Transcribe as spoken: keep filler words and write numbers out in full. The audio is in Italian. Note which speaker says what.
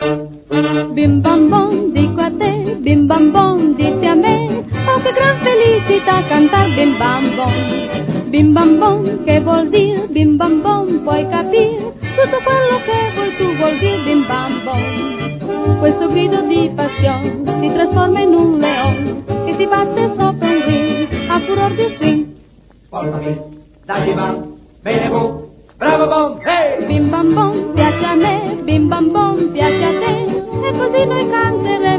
Speaker 1: Bim bam bom, dico a te, bim bam bom, dite a me, oh che gran felicità cantar bim bam bom. Bim bam bom, che vuol dire, bim bam bom, puoi capire, tutto quello che vuoi tu vuol dire bim bam bom. Questo grido di passione si trasforma in un leone che si batte sopra un ring a furor di swing.
Speaker 2: Portami, dai bam, bene bu, bravo bom, hey!
Speaker 1: Bim bam bom piace a me, bim bam bom piace a te, e così noi canteremo